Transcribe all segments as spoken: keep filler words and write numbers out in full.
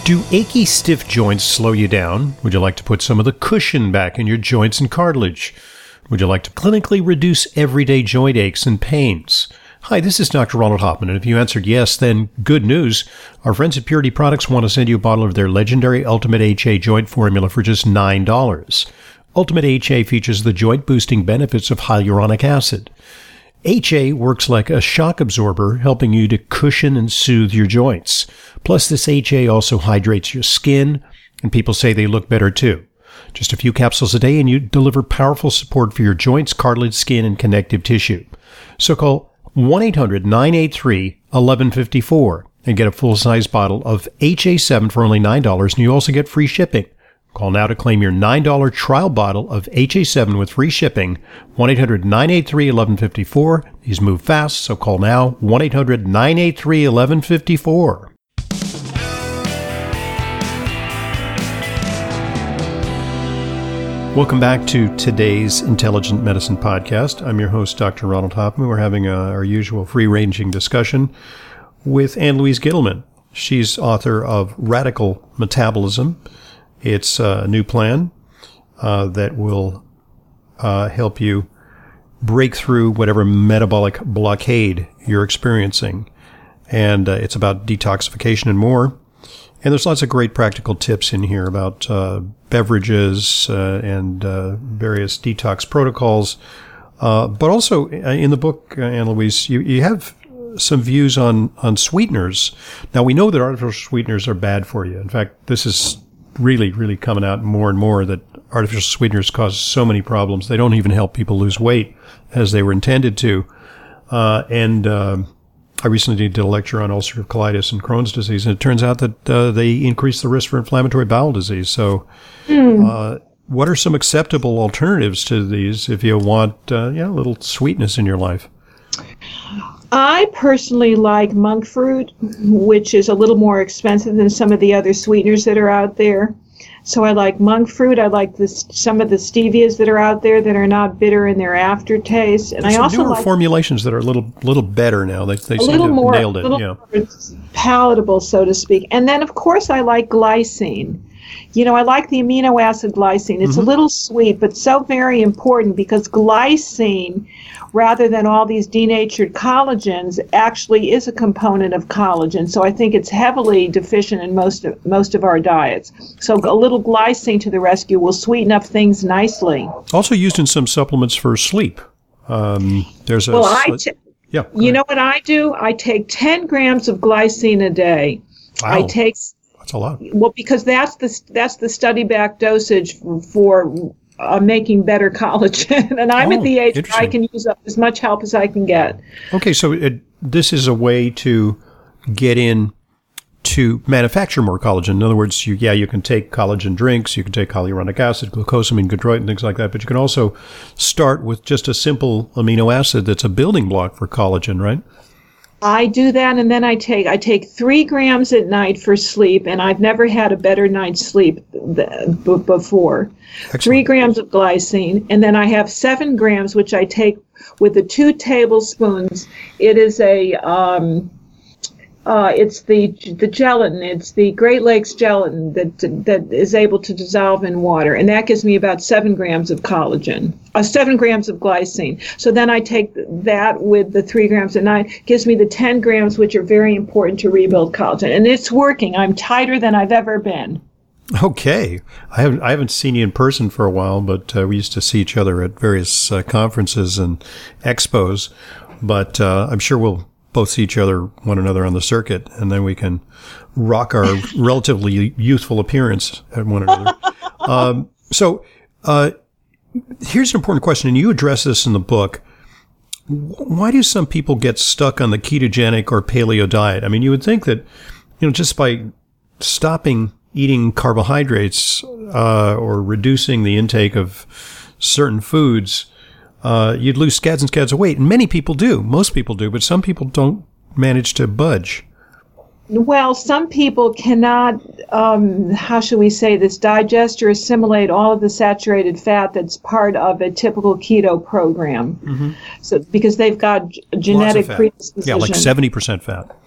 Do achy, stiff joints slow you down? Would you like to put some of the cushion back in your joints and cartilage? Would you like to clinically reduce everyday joint aches and pains? Hi, this is Doctor Ronald Hoffman, and if you answered yes, then good news. Our friends at Purity Products want to send you a bottle of their legendary Ultimate H A joint formula for just nine dollars. Ultimate H A features the joint-boosting benefits of hyaluronic acid. H A works like a shock absorber, helping you to cushion and soothe your joints. Plus, this H A also hydrates your skin, and people say they look better too. Just a few capsules a day, and you deliver powerful support for your joints, cartilage, skin, and connective tissue. So call one eight hundred nine eight three one one five four and get a full-size bottle of H A seven for only nine dollars, and you also get free shipping. Call now to claim your nine dollars trial bottle of H A seven with free shipping. one eight hundred nine eight three one one five four. These move fast, so call now. one eight hundred nine eight three one one five four. Welcome back to today's Intelligent Medicine Podcast. I'm your host, Doctor Ronald Hoffman. We're having a, our usual free-ranging discussion with Ann-Louise Gittleman. She's author of Radical Metabolism. It's a new plan uh, that will uh, help you break through whatever metabolic blockade you're experiencing. And uh, it's about detoxification and more. And there's lots of great practical tips in here about uh, beverages uh, and uh, various detox protocols. Uh, but also in the book, uh, Ann-Louise, you, you have some views on, on sweeteners. Now, we know that artificial sweeteners are bad for you. In fact, this is really, really coming out more and more that artificial sweeteners cause so many problems. They don't even help people lose weight as they were intended to. Uh, and uh, I recently did a lecture on ulcerative colitis and Crohn's disease, and it turns out that uh, they increase the risk for inflammatory bowel disease. So mm. uh, what are some acceptable alternatives to these if you want uh, yeah, a little sweetness in your life? I personally like monk fruit, which is a little more expensive than some of the other sweeteners that are out there. So I like monk fruit. I like this, some of the stevias that are out there that are not bitter in their aftertaste. And There's I some also newer like formulations that are a little little better now. They they a seem little to have more, nailed it. little Yeah. more palatable, so to speak. And then, of course, I like glycine. You know, I like the amino acid glycine. It's mm-hmm. a little sweet, but so very important because glycine, rather than all these denatured collagens, actually is a component of collagen. So I think it's heavily deficient in most of, most of our diets. So a little glycine to the rescue will sweeten up things nicely. Also used in some supplements for sleep. Um, there's a well, I t- yeah. You know what I do? I take ten grams of glycine a day. Wow. I take That's a lot. Well, because that's the that's the study back dosage for uh, making better collagen, and I'm oh, at the age where I can use up as much help as I can get. Okay, so it, this is a way to get in to manufacture more collagen. In other words, you, yeah, you can take collagen drinks, you can take hyaluronic acid, glucosamine, chondroitin, things like that, but you can also start with just a simple amino acid that's a building block for collagen, right? I do that, and then I take I take three grams at night for sleep, and I've never had a better night's sleep th- b- before. Excellent. Three grams of glycine, and then I have seven grams, which I take with the two tablespoons. It is a um, uh, it's the the gelatin. It's the Great Lakes gelatin that that is able to dissolve in water, and that gives me about seven grams of collagen. Uh, seven grams of glycine. So then I take that with the three grams at night, gives me the ten grams, which are very important to rebuild collagen. And it's working. I'm tighter than I've ever been. Okay. I haven't, I haven't seen you in person for a while, but uh, we used to see each other at various uh, conferences and expos. But uh, I'm sure we'll both see each other, one another on the circuit, and then we can rock our relatively youthful appearance at one another. um, so, uh, here's an important question, and you address this in the book. Why do some people get stuck on the ketogenic or paleo diet? I mean, you would think that, you know, just by stopping eating carbohydrates uh, or reducing the intake of certain foods, uh, you'd lose scads and scads of weight. And many people do. Most people do, but some people don't manage to budge. Well, some people cannot, um, how should we say this, digest or assimilate all of the saturated fat that's part of a typical keto program. Mm-hmm. So because they've got genetic predisposition. Yeah, like seventy percent fat.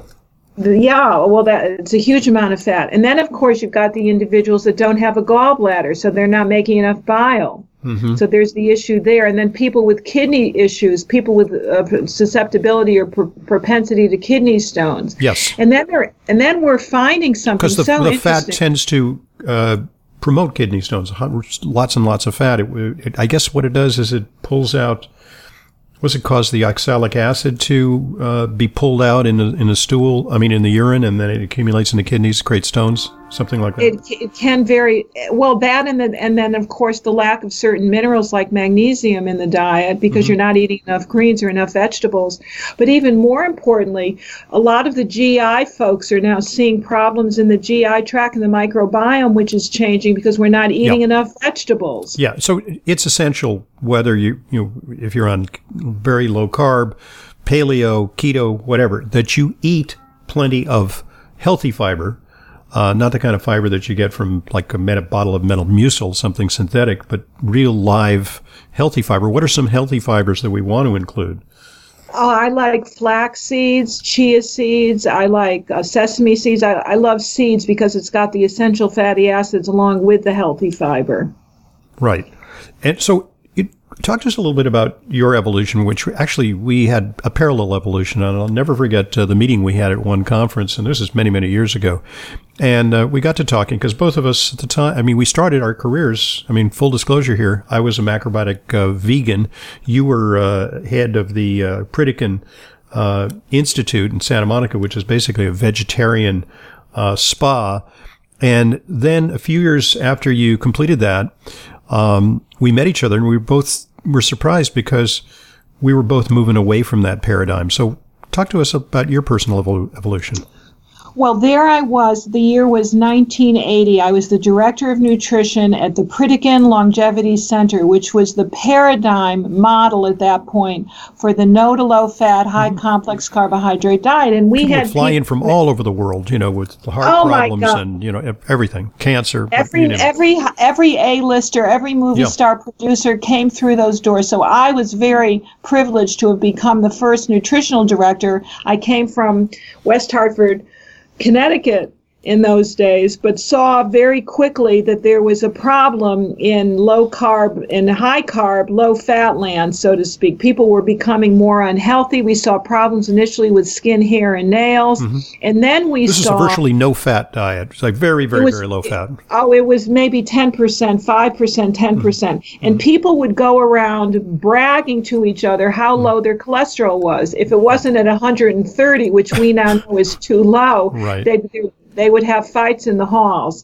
The, yeah, well, that it's a huge amount of fat. And then, of course, you've got the individuals that don't have a gallbladder, so they're not making enough bile. Mm-hmm. So there's the issue there. And then people with kidney issues, people with uh, susceptibility or pr- propensity to kidney stones. Yes. And then, they're, and then we're finding something because the, so the interesting. fat tends to uh, promote kidney stones. Lots and lots of fat. It, it, I guess what it does is it pulls out. What's it cause the oxalic acid to uh, be pulled out in the in the stool? I mean, in the urine, and then it accumulates in the kidneys, creates stones, something like that. It, it can vary. Well, that and then and then of course the lack of certain minerals like magnesium in the diet because mm-hmm. you're not eating enough greens or enough vegetables. But even more importantly, a lot of the G I folks are now seeing problems in the G I tract and the microbiome, which is changing because we're not eating yeah. enough vegetables. Yeah, so it's essential whether you you know, if you're on very low carb, paleo, keto, whatever, that you eat plenty of healthy fiber, uh, not the kind of fiber that you get from like a met- bottle of Metamucil, something synthetic, but real live healthy fiber. What are some healthy fibers that we want to include? Oh, I like flax seeds, chia seeds. I like uh, sesame seeds. I, I love seeds because it's got the essential fatty acids along with the healthy fiber. Right. And so talk to us a little bit about your evolution, which actually we had a parallel evolution. And I'll never forget uh, the meeting we had at one conference, and this is many, many years ago. And uh, we got to talking because both of us at the time, I mean, we started our careers. I mean, full disclosure here, I was a macrobiotic uh, vegan. You were uh, head of the uh, Pritikin uh, Institute in Santa Monica, which is basically a vegetarian uh, spa. And then a few years after you completed that, um, we met each other, and we both were surprised because we were both moving away from that paradigm. So talk to us about your personal evol- evolution. Well, there I was. The year was nineteen eighty. I was the director of nutrition at the Pritikin Longevity Center, which was the paradigm model at that point for the no to low fat, high mm-hmm. complex carbohydrate diet. And we people had would fly in from all over the world, you know, with heart oh problems and, you know, everything, cancer. Every you know. every every A-lister, every movie yeah. star producer came through those doors. So I was very privileged to have become the first nutritional director. I came from West Hartford, Connecticut in those days, but saw very quickly that there was a problem in low carb and high carb, low fat land, so to speak. People were becoming more unhealthy. We saw problems initially with skin, hair, and nails. Mm-hmm. And then we this saw... This is a virtually no fat diet. It's like very, very, was, very low fat. Oh, it was maybe ten percent, five percent, ten percent. Mm-hmm. And people would go around bragging to each other how mm-hmm. low their cholesterol was. If it wasn't at one hundred thirty, which we now know is too low, right. they'd, they'd They would have fights in the halls.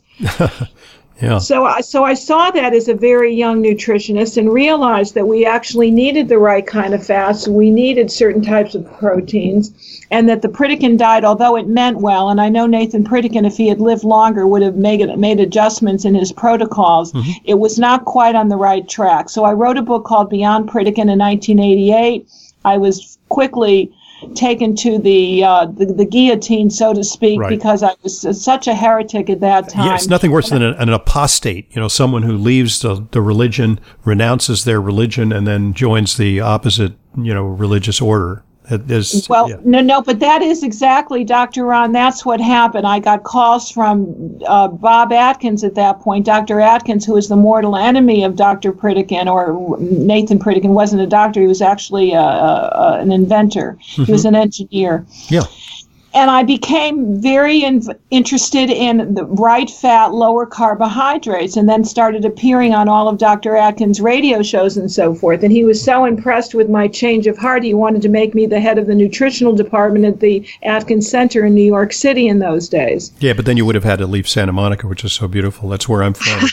yeah. So, I, so I saw that as a very young nutritionist and realized that we actually needed the right kind of fats. We needed certain types of proteins, and that the Pritikin diet, although it meant well, and I know Nathan Pritikin, if he had lived longer, would have made it, made adjustments in his protocols. Mm-hmm. It was not quite on the right track. So I wrote a book called Beyond Pritikin in nineteen eighty-eight. I was quickly taken to the, uh, the the guillotine, so to speak, right. because I was uh, such a heretic at that time. Yeah, it's nothing worse than an, an apostate, you know, someone who leaves the, the religion, renounces their religion, and then joins the opposite, you know, religious order. There's, well, yeah. no, no, but that is exactly, Doctor Ron, that's what happened. I got calls from uh, Bob Atkins at that point, Doctor Atkins, who was the mortal enemy of Doctor Pritikin, or Nathan Pritikin wasn't a doctor, he was actually a, a, an inventor. Mm-hmm. He was an engineer. Yeah. And I became very in, interested in the right fat, lower carbohydrates, and then started appearing on all of Doctor Atkins' radio shows and so forth. And he was so impressed with my change of heart, he wanted to make me the head of the nutritional department at the Atkins Center in New York City in those days. Yeah, but then you would have had to leave Santa Monica, which is so beautiful. That's where I'm from.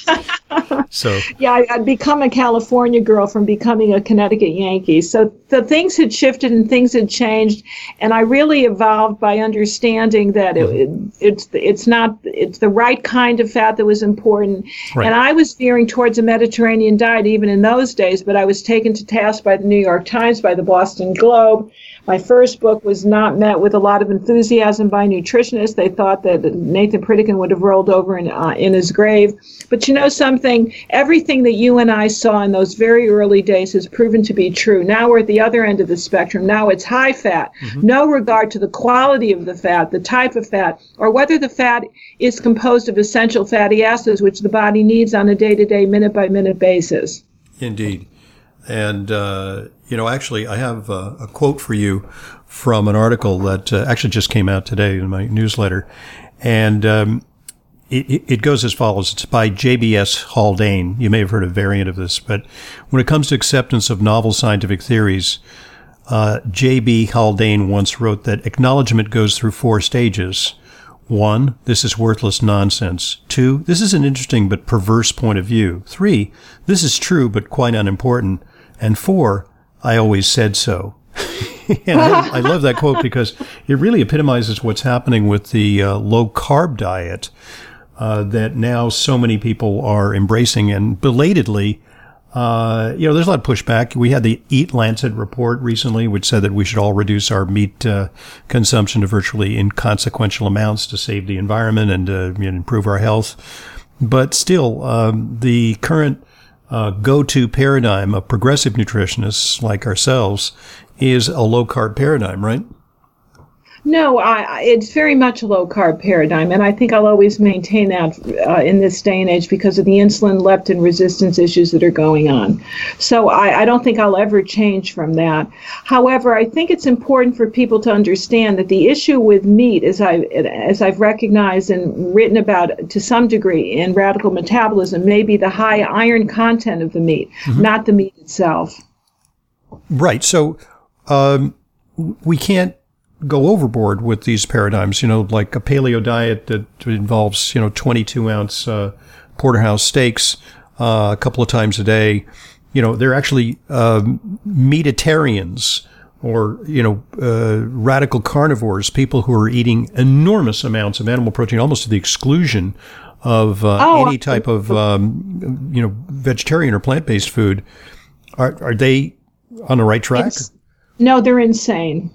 So yeah, I, I'd become a California girl from becoming a Connecticut Yankee. So the things had shifted and things had changed, and I really evolved by understanding that it, it, it's it's not it's the right kind of fat that was important. Right. And I was veering towards a Mediterranean diet even in those days, but I was taken to task by the New York Times, by the Boston Globe, My first book was not met with a lot of enthusiasm by nutritionists. They thought that Nathan Pritikin would have rolled over in, uh, in his grave. But you know something? Everything that you and I saw in those very early days has proven to be true. Now we're at the other end of the spectrum. Now it's high fat. Mm-hmm. No regard to the quality of the fat, the type of fat, or whether the fat is composed of essential fatty acids, which the body needs on a day-to-day, minute-by-minute basis. Indeed. And, uh, you know, actually, I have a, a quote for you from an article that uh, actually just came out today in my newsletter. And um, it, it goes as follows. It's by J B S Haldane. You may have heard a variant of this. But when it comes to acceptance of novel scientific theories, uh, J B Haldane once wrote that acknowledgement goes through four stages. One, this is worthless nonsense. Two, this is an interesting but perverse point of view. Three, this is true but quite unimportant. And four, I always said so. And I, I love that quote because it really epitomizes what's happening with the uh, low-carb diet uh, that now so many people are embracing. And belatedly, uh, you know, there's a lot of pushback. We had the Eat Lancet report recently, which said that we should all reduce our meat uh, consumption to virtually inconsequential amounts to save the environment and uh, you know, improve our health. But still, um, the current Uh, go-to paradigm of progressive nutritionists like ourselves is a low-carb paradigm, right? No, I, it's very much a low-carb paradigm, and I think I'll always maintain that uh, in this day and age because of the insulin, leptin resistance issues that are going on. So I, I don't think I'll ever change from that. However, I think it's important for people to understand that the issue with meat, as, I, as I've recognized and written about to some degree in Radical Metabolism, may be the high iron content of the meat, mm-hmm. not the meat itself. Right. So um, we can't go overboard with these paradigms, you know, like a paleo diet that involves, you know, twenty-two ounce uh, porterhouse steaks uh, a couple of times a day. You know, they're actually um, meatitarians or, you know, uh, radical carnivores, people who are eating enormous amounts of animal protein, almost to the exclusion of uh, oh, any type of, um, you know, vegetarian or plant-based food. Are, are they on the right track? It's, no, they're insane.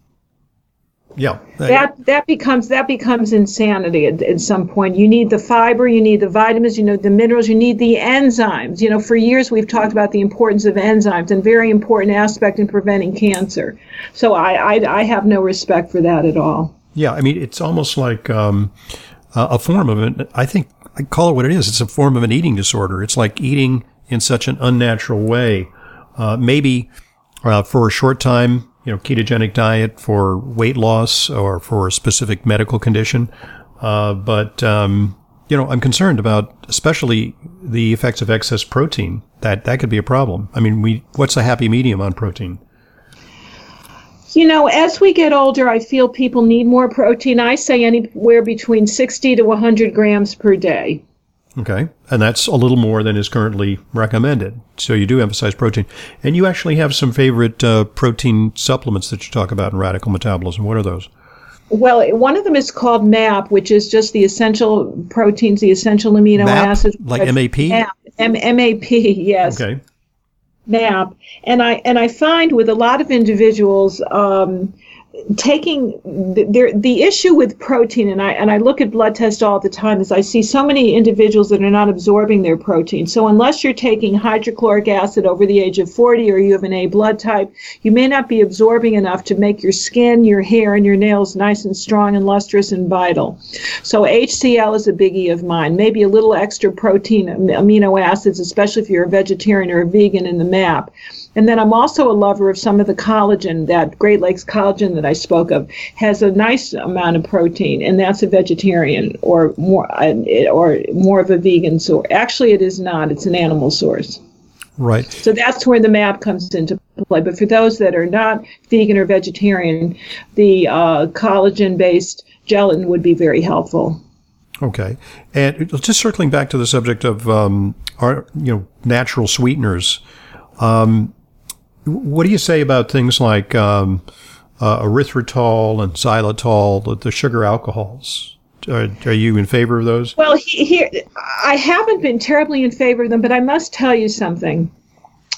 Yeah, that that becomes that becomes insanity at, at some point. You need the fiber, you need the vitamins, you need the minerals, you need the enzymes. You know, for years we've talked about the importance of enzymes and very important aspect in preventing cancer. So I I, I have no respect for that at all. Yeah, I mean it's almost like um, a form of it. I think I call it what it is. It's a form of an eating disorder. It's like eating in such an unnatural way. Uh, maybe uh, for a short time. You know, ketogenic diet for weight loss or for a specific medical condition. Uh, but, um, you know, I'm concerned about especially the effects of excess protein. That, that could be a problem. I mean, we, what's a happy medium on protein? You know, as we get older, I feel people need more protein. I say anywhere between sixty to one hundred grams per day. Okay. And that's a little more than is currently recommended. So you do emphasize protein. And you actually have some favorite uh, protein supplements that you talk about in Radical Metabolism. What are those? Well, one of them is called MAP, which is just the essential proteins, the essential amino MAP? acids. Like M A P? MAP. M- MAP, yes. Okay. MAP. And I, and I find with a lot of individuals, um, taking the, the issue with protein, and I and I look at blood tests all the time, is I see so many individuals that are not absorbing their protein. So unless you're taking hydrochloric acid over the age of forty or you have an A blood type, you may not be absorbing enough to make your skin, your hair, and your nails nice and strong and lustrous and vital. So H C L is a biggie of mine. Maybe a little extra protein, amino acids, especially if you're a vegetarian or a vegan in the MAP. And then I'm also a lover of some of the collagen. That Great Lakes collagen that I spoke of has a nice amount of protein, and that's a vegetarian or more or more of a vegan source. Actually, it is not. It's an animal source. Right. So that's where the MAP comes into play. But for those that are not vegan or vegetarian, the uh, collagen-based gelatin would be very helpful. Okay. And just circling back to the subject of um, our, you know, natural sweeteners. Um, What do you say about things like um, uh, erythritol and xylitol, the, the sugar alcohols? Are, are you in favor of those? Well, he, here I haven't been terribly in favor of them, but I must tell you something.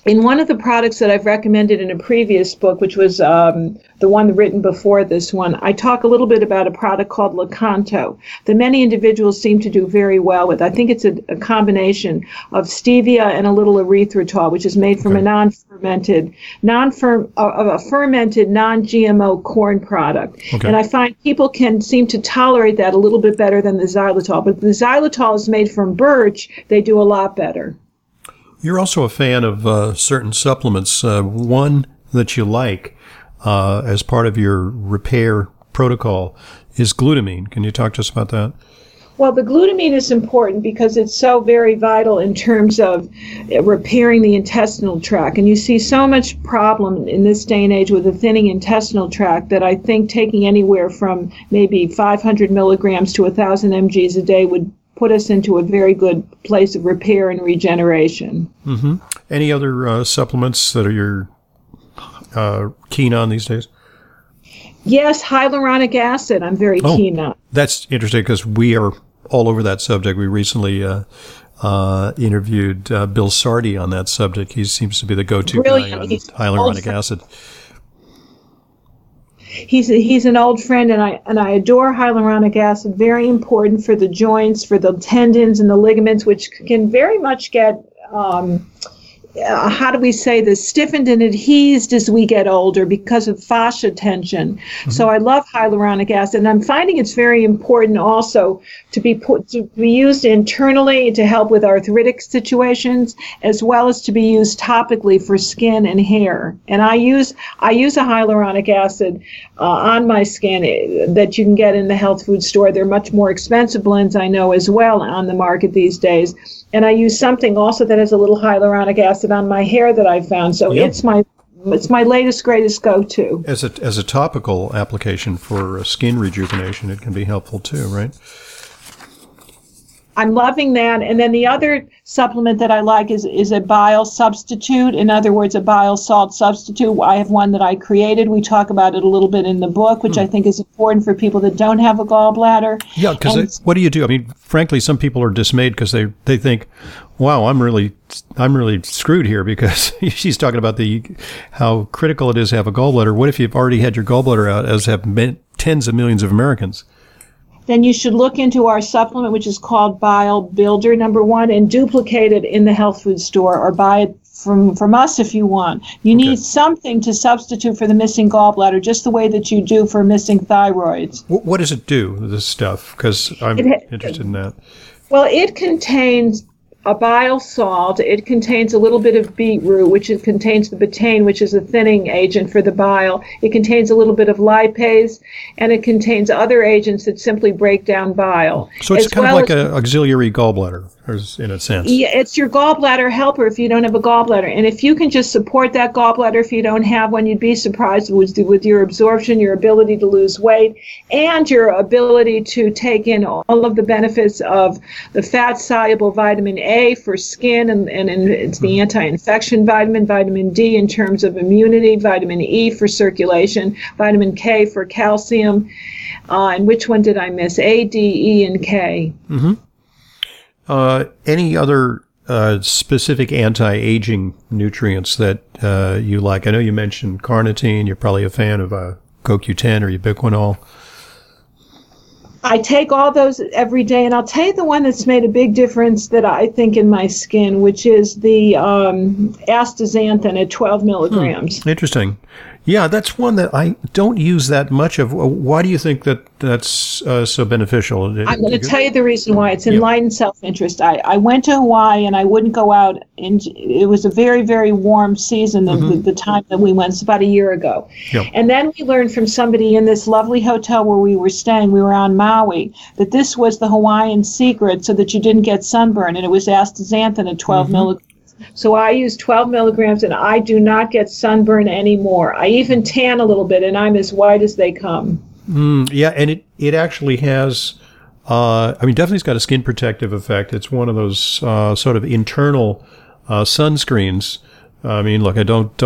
in one of the products that I've recommended in a previous book, which was um, the one written before this one, I talk a little bit about a product called Lakanto that many individuals seem to do very well with. I think it's a, a combination of stevia and a little erythritol, which is made from okay. a non-fermented, non-fer- a, a fermented, non-G M O corn product. Okay. And I find people can seem to tolerate that a little bit better than the xylitol. But if the xylitol is made from birch, they do a lot better. You're also a fan of uh, certain supplements. Uh, one that you like uh, as part of your repair protocol is glutamine. Can you talk to us about that? Well, the glutamine is important because it's so very vital in terms of repairing the intestinal tract. And you see so much problem in this day and age with the thinning intestinal tract that I think taking anywhere from maybe five hundred milligrams to one thousand milligrams a day would put us into a very good place of repair and regeneration. Mm-hmm. Any other uh, supplements that are you're uh, keen on these days? Yes, hyaluronic acid. I'm very oh, keen on. That's interesting because we are all over that subject. We recently uh, uh, interviewed uh, Bill Sardi on that subject. He seems to be the go-to Brilliant. guy on He's hyaluronic acid. He's a, he's an old friend, and I and I adore hyaluronic acid. Very important for the joints, for the tendons and the ligaments, which can very much get um, uh, how do we say this, stiffened and adhesed as we get older because of fascia tension. Mm-hmm. So I love hyaluronic acid, and I'm finding it's very important also to be put to be used internally to help with arthritic situations, as well as to be used topically for skin and hair. And I use I use a hyaluronic acid uh, on my skin that you can get in the health food store. They're much more expensive blends, I know, as well on the market these days. And I use something also that has a little hyaluronic acid on my hair that I found. So yep. it's my it's my latest, greatest go-to. As a as a topical application for skin rejuvenation, it can be helpful too, right? I'm loving that. And then the other supplement that I like is, is a bile substitute. In other words, a bile salt substitute. I have one that I created. We talk about it a little bit in the book, which hmm. I think is important for people that don't have a gallbladder. Yeah, because what do you do? I mean, frankly, some people are dismayed because they, they think, wow, I'm really I'm really screwed here because she's talking about the how critical it is to have a gallbladder. What if you've already had your gallbladder out, as have tens of millions of Americans? Then you should look into our supplement, which is called Bile Builder, number one, and duplicate it in the health food store or buy it from, from us if you want. You okay. need something to substitute for the missing gallbladder, just the way that you do for missing thyroids. What does it do, this stuff? Because I'm it, interested in that. Well, it contains a bile salt. It contains a little bit of beetroot, which it contains the betaine, which is a thinning agent for the bile. It contains a little bit of lipase, and it contains other agents that simply break down bile. So it's kind well of like an auxiliary gallbladder, in a sense. Yeah, it's your gallbladder helper if you don't have a gallbladder. And if you can just support that gallbladder if you don't have one, you'd be surprised with, with your absorption, your ability to lose weight, and your ability to take in all of the benefits of the fat-soluble vitamin A for skin, and, and, and it's the anti-infection vitamin, vitamin D in terms of immunity, vitamin E for circulation, vitamin K for calcium, uh, and which one did I miss? A, D, E, and K. Mm-hmm. Uh, any other uh, specific anti-aging nutrients that uh, you like? I know you mentioned carnitine. You're probably a fan of uh, C O Q ten or ubiquinol. I take all those every day, and I'll tell you the one that's made a big difference that I think in my skin, which is the um, astaxanthin at twelve milligrams. Hmm. Interesting. Yeah, that's one that I don't use that much of. Why do you think that that's uh, so beneficial? I'm going to tell you the reason why. It's enlightened yeah. self-interest. I, I went to Hawaii, and I wouldn't go out. In, it was a very, very warm season, the, mm-hmm. the, the time that we went. It's about a year ago. Yep. And then we learned from somebody in this lovely hotel where we were staying, we were on Maui, that this was the Hawaiian secret so that you didn't get sunburn, and it was astaxanthin at twelve mm-hmm. milligrams. So I use twelve milligrams, and I do not get sunburn anymore. I even tan a little bit, and I'm as white as they come. Mm, yeah, and it, it actually has, uh, I mean, definitely it's got a skin protective effect. It's one of those uh, sort of internal uh, sunscreens. I mean, look, I don't don't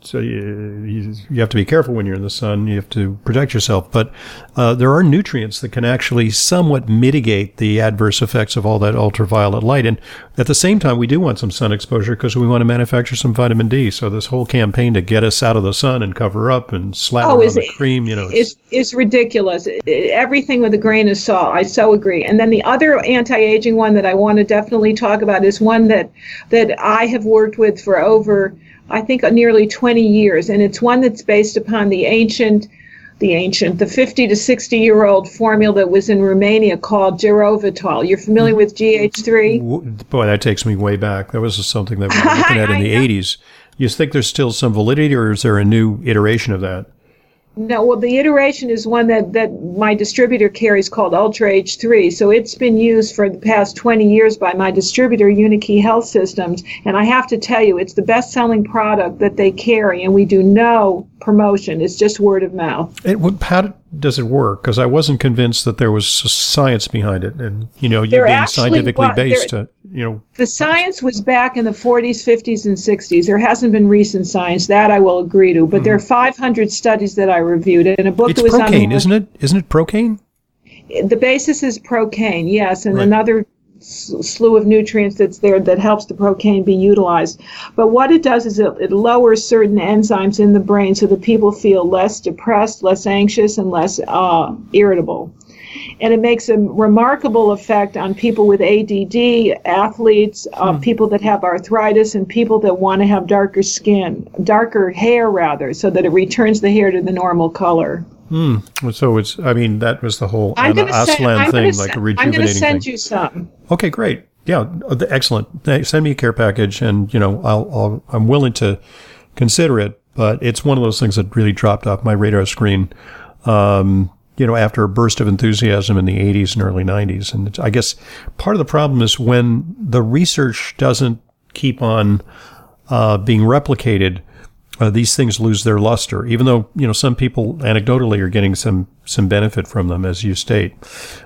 so you, you have to be careful when you're in the sun. You have to protect yourself. But uh, there are nutrients that can actually somewhat mitigate the adverse effects of all that ultraviolet light. And at the same time, we do want some sun exposure because we want to manufacture some vitamin D. So this whole campaign to get us out of the sun and cover up and slather oh, on the cream, you know, it's, it's ridiculous. Everything with a grain of salt. I so agree. And then the other anti-aging one that I want to definitely talk about is one that that I have worked with for over, I think, nearly twenty years, and it's one that's based upon the ancient, the ancient, the fifty to sixty year old formula that was in Romania called Gerovital. You're familiar with G H three? Boy, that takes me way back. That was something that we were looking at in the eighties. You think there's still some validity, or is there a new iteration of that? No, well, the iteration is one that, that my distributor carries called Ultra H three. So it's been used for the past twenty years by my distributor, Unikey Health Systems. And I have to tell you, it's the best-selling product that they carry, and we do no promotion. It's just word of mouth. It, how does it work? Because I wasn't convinced that there was science behind it. And, you know, you being actually, scientifically well, based, uh, you know. The science was back in the forties, fifties, and sixties. There hasn't been recent science. That I will agree to. But mm-hmm. there are five hundred studies that I reviewed in a book it's that was Procaine, on the isn't it? Isn't it Procaine? The basis is Procaine, yes, and right. another slew of nutrients that's there that helps the Procaine be utilized. But what it does is it, it lowers certain enzymes in the brain so that people feel less depressed, less anxious, and less uh, irritable. And it makes a remarkable effect on people with A D D, athletes, uh, hmm. people that have arthritis, and people that want to have darker skin, darker hair rather, so that it returns the hair to the normal color. Hmm. So it's, I mean, that was the whole I'm Emma Aslan thing, send, like a rejuvenating thing. I'm going to send thing. you some. Okay, great. Yeah, excellent. Send me a care package, and, you know, I'll, I'll, I'm willing to consider it, but it's one of those things that really dropped off my radar screen, um, you know, after a burst of enthusiasm in the eighties and early nineties. And it's, I guess part of the problem is when the research doesn't keep on uh, being replicated, Uh, these things lose their luster, even though, you know, some people anecdotally are getting some, some benefit from them, as you state.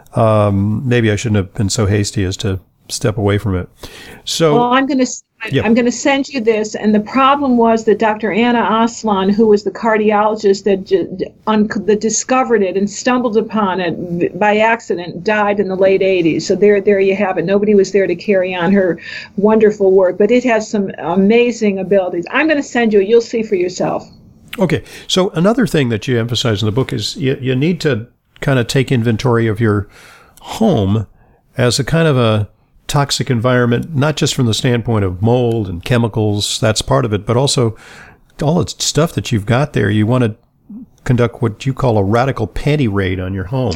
Um, maybe I shouldn't have been so hasty as to step away from it. So, well, I'm going to, yeah. I'm going to send you this. And the problem was that Doctor Anna Aslan, who was the cardiologist that, un, that discovered it and stumbled upon it by accident, died in the late eighties. So there, there you have it. Nobody was there to carry on her wonderful work, but it has some amazing abilities. I'm going to send you it. You'll see for yourself. Okay. So another thing that you emphasize in the book is you, you need to kind of take inventory of your home as a kind of a toxic environment, not just from the standpoint of mold and chemicals, that's part of it, but also all the stuff that you've got there. You want to conduct what you call a radical panty raid on your home.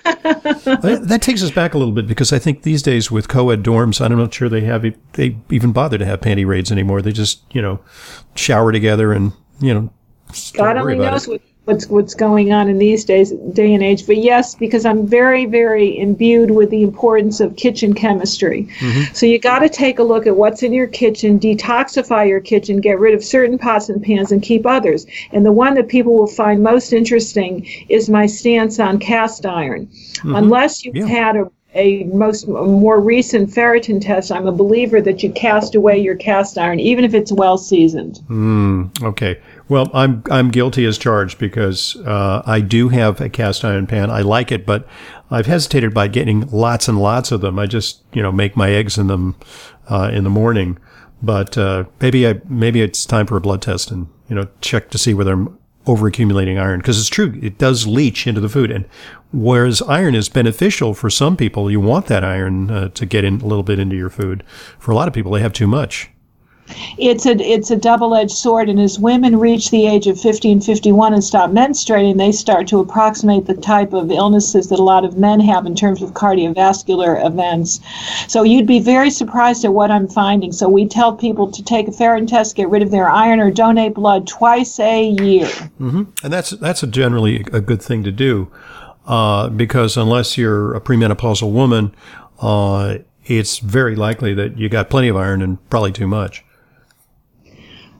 That takes us back a little bit, because I think these days with co-ed dorms, I'm not sure they have they even bother to have panty raids anymore. They just, you know, shower together and, you know, God only knows what what's what's going on in these days, day and age. But yes, because I'm very, very imbued with the importance of kitchen chemistry. Mm-hmm. So you got to take a look at what's in your kitchen, detoxify your kitchen, get rid of certain pots and pans, and keep others. And the one that people will find most interesting is my stance on cast iron. Mm-hmm. Unless you've yeah. had a a most a more recent ferritin test, I'm a believer that you cast away your cast iron, even if it's well seasoned. Mm, okay. Well, I'm I'm guilty as charged, because uh, I do have a cast iron pan. I like it, but I've hesitated by getting lots and lots of them. I just, you know, make my eggs in them uh, in the morning. But uh, maybe I maybe it's time for a blood test and, you know, check to see whether I'm overaccumulating iron, because it's true, it does leach into the food. And whereas iron is beneficial for some people, you want that iron uh, to get in a little bit into your food. For a lot of people, they have too much. It's a it's a double-edged sword, and as women reach the age of fifty and fifty-one and stop menstruating, they start to approximate the type of illnesses that a lot of men have in terms of cardiovascular events. So you'd be very surprised at what I'm finding. So we tell people to take a ferritin test, get rid of their iron, or donate blood twice a year. Mm-hmm. And that's that's a generally a good thing to do, uh, because unless you're a premenopausal woman, uh, it's very likely that you got plenty of iron and probably too much.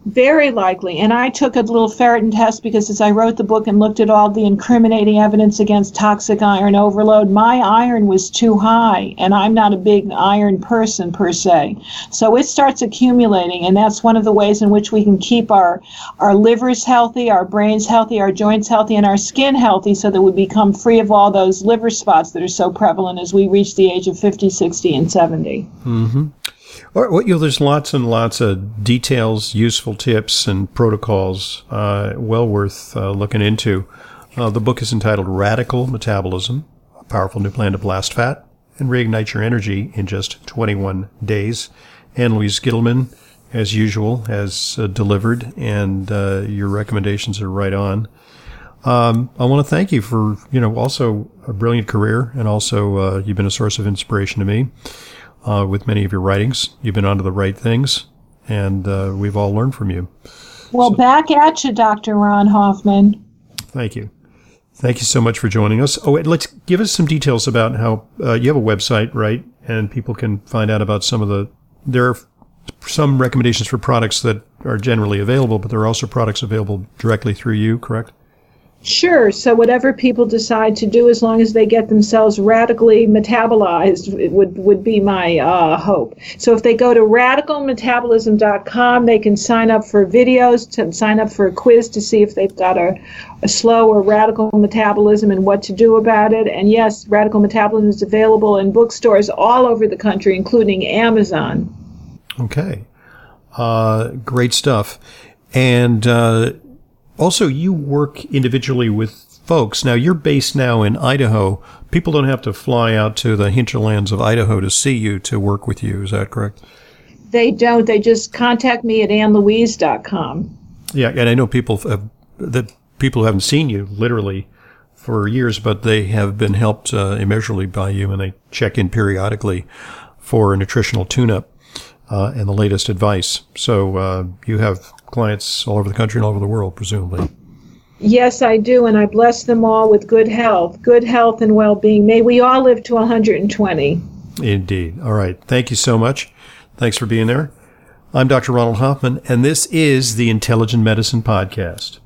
Very likely. And I took a little ferritin test because as I wrote the book and looked at all the incriminating evidence against toxic iron overload, my iron was too high, and I'm not a big iron person per se. So it starts accumulating, and that's one of the ways in which we can keep our, our livers healthy, our brains healthy, our joints healthy, and our skin healthy so that we become free of all those liver spots that are so prevalent as we reach the age of fifty, sixty, and seventy. Mm-hmm. Well, you know, there's lots and lots of details, useful tips, and protocols uh, well worth uh, looking into. Uh, the book is entitled Radical Metabolism, A Powerful New Plan to Blast Fat and Reignite Your Energy in Just twenty-one days. Ann Louise Gittleman, as usual, has uh, delivered, and uh, your recommendations are right on. Um, I want to thank you for, you know, also a brilliant career, and also uh, you've been a source of inspiration to me. Uh, with many of your writings. You've been onto the right things, and uh, we've all learned from you. Well, so, back at you, Doctor Ron Hoffman. Thank you. Thank you so much for joining us. Oh, wait, let's give us some details about how uh, you have a website, right? And people can find out about some of the, there are some recommendations for products that are generally available, but there are also products available directly through you, correct? Sure. So whatever people decide to do, as long as they get themselves radically metabolized, it would, would be my uh, hope. So if they go to radical metabolism dot com, they can sign up for videos, to sign up for a quiz to see if they've got a, a slow or radical metabolism and what to do about it. And yes, Radical Metabolism is available in bookstores all over the country, including Amazon. Okay. Uh, great stuff. And uh also, you work individually with folks. Now, you're based now in Idaho. People don't have to fly out to the hinterlands of Idaho to see you, to work with you. Is that correct? They don't. They just contact me at ann louise dot com. Yeah, and I know people have, that people who haven't seen you literally for years, but they have been helped uh, immeasurably by you, and they check in periodically for a nutritional tune-up uh, and the latest advice. So uh, you have clients all over the country and all over the world, presumably. Yes, I do, and I bless them all with good health, good health and well-being. May we all live to one hundred twenty. Indeed. All right. Thank you so much. Thanks for being there. I'm Doctor Ronald Hoffman, and this is the Intelligent Medicine Podcast.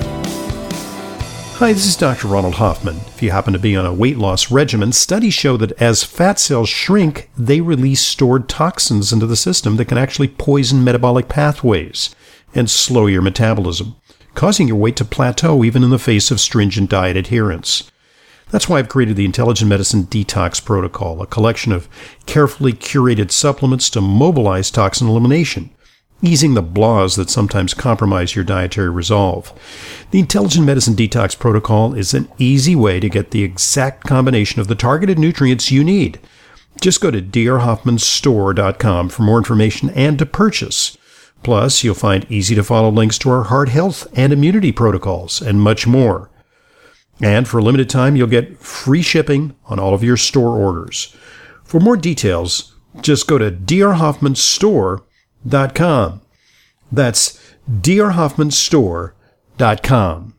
Hi, this is Doctor Ronald Hoffman. If you happen to be on a weight loss regimen, studies show that as fat cells shrink, they release stored toxins into the system that can actually poison metabolic pathways and slow your metabolism, causing your weight to plateau even in the face of stringent diet adherence. That's why I've created the Intelligent Medicine Detox Protocol, a collection of carefully curated supplements to mobilize toxin elimination, easing the blahs that sometimes compromise your dietary resolve. The Intelligent Medicine Detox Protocol is an easy way to get the exact combination of the targeted nutrients you need. Just go to d r hoffman store dot com for more information and to purchase. Plus, you'll find easy-to-follow links to our heart health and immunity protocols, and much more. And for a limited time, you'll get free shipping on all of your store orders. For more details, just go to d r hoffman store dot com. That's d r hoffman store dot com.